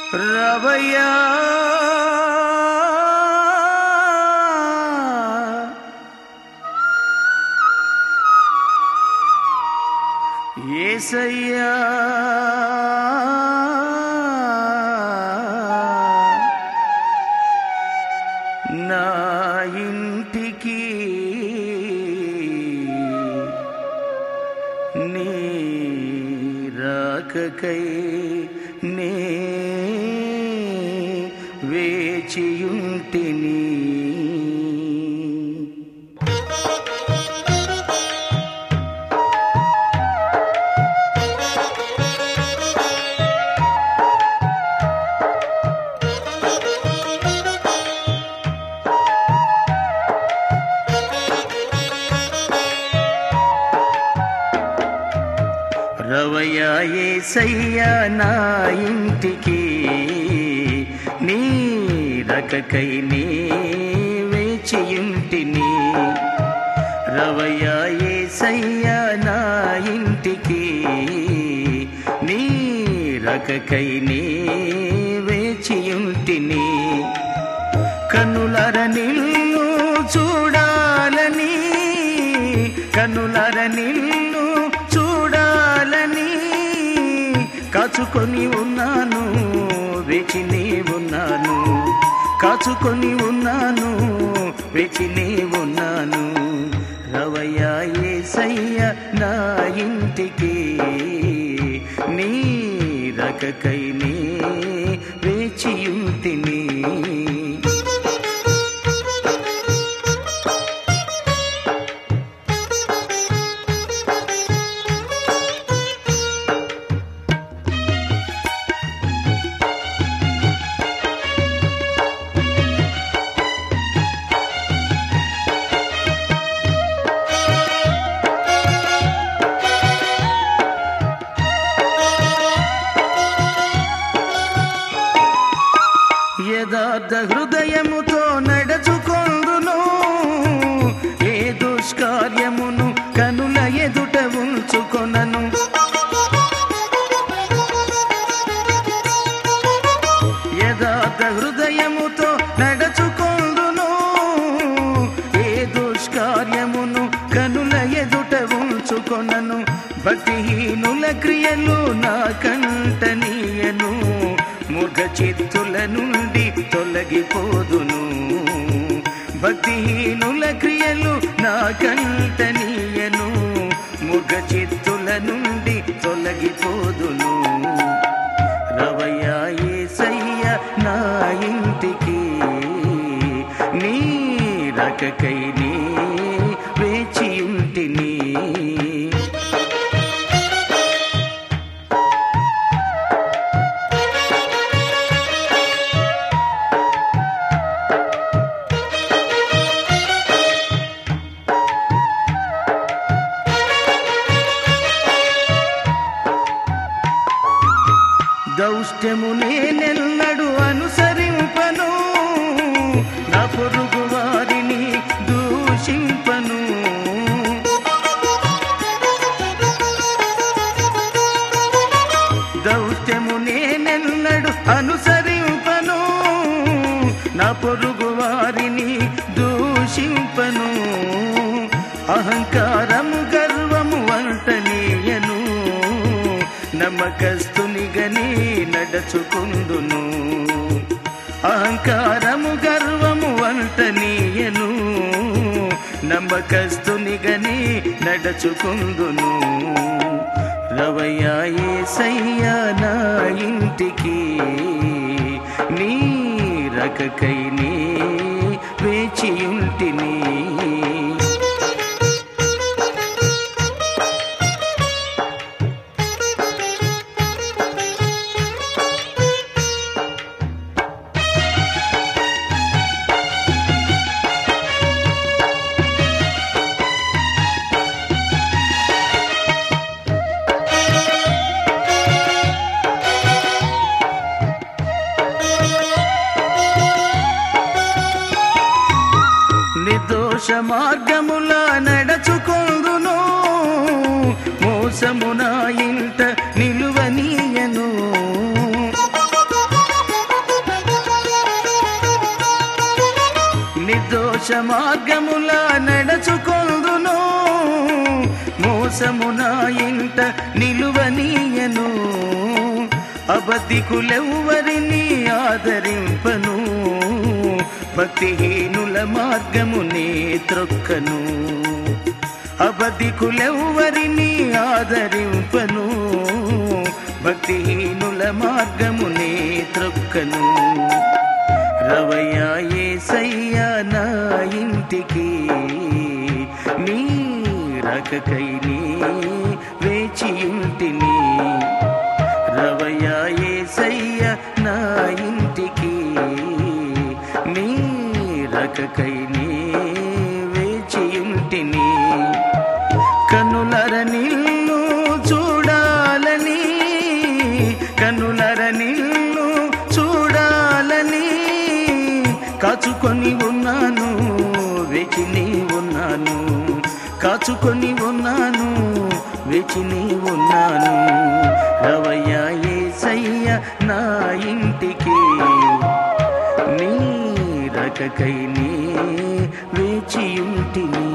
రవయ్యా యేసయ్యా నా ఇంటికి నీ రాకకై నే వేచియుంటిని. రవయ్యా యేసయ్యా నా ఇంటికి నీ రకకై నే వేచియుంటిని. రవయ్యా యేసయ్యా నా ఇంటికి నీ రకకై నే వేచియుంటిని. కన్నులార నిన్ను చూడాలని, కన్నులార నిన్ను చూడాలని కాచుకొని ఉన్నాను, వేచినే ఉన్నాను. కాచుకొని ఉన్నాను, వేచినే ఉన్నాను. రవయ్యా యేసయ్యా నా ఇంటికి నీ రకకై నే వేచియుంటిని. యథార్థ హృదయముతో నడచుకొందును, ఏ దుష్కార్యమును కనుల ఎదుట ఉంచుకొనను. యథార్థ హృదయముతో నడచుకొందును, ఏ దుష్కార్యమును కనుల ఎదుట ఉంచుకొనను. భక్తిహీనుల క్రియలు నా కంటనీయను, మూర్ఖ చిత్తుల నుండి తొలగిపోదును. భక్తిహీనుల క్రియలు నా కంటనీయను, మూర్ఖ చిత్తుల నుండి తొలగిపోదును. రవయ్యా యేసయ్యా నా ఇంటికి నీ రకకై నే వేచియుంటిని. దౌష్ట్యము నేనెన్నడు అనుసరింపను, నా పొరుగు వారిని దూషింపను. దౌష్ట్యము నేనెన్నడు అనుసరింపను, నా పొరుగు వారిని దూషింపను. అహంకారము గర్వము వంటనీయను, నమ్మకస్తునిగని నడచుకుందును. అహంకారము గర్వము వంటనీయను, నమ్మకస్తునిగని నడచుకుందును. రవయ్యా యేసయ్యా నా ఇంటికి నీ రకకై నే వేచియుంటిని. నిర్దోష మార్గముల నడచుకొందును, మోసము నా ఇంట నిలువనీయను. మార్గముల నడచుకొందును, మోసమున ఇంట నిలువనీయను, అబద్ధికులెవ్వరిని ఆదరింపను, భక్తిహీనుల మార్గమునే త్రొక్కను, అబద్ధికులెవ్వరిని ఆదరింపను, భక్తిహీనుల మార్గమునే త్రొక్కను. రవయ్యా యేసయ్యా నా ఇంటికి, నీ రాకకై నీ వేచియుంటిని. రవయ్యా యేసయ్యా నా ఇంటికి, నీ రాకకై నీ వేచియుంటిని. కన్నులర నిన్ను చూడాలని, కన్నులర నిన్ను చూడాలని కాచుకొని ఉన్నాను, వేచిని ఉన్నాను, కాచుకొని ఉన్నాను, వేచిని ఉన్నాను. రవయ్యా యేసయ్యా నా ఇంటికి, నీ రాకకై నీ వేచియుంటిని.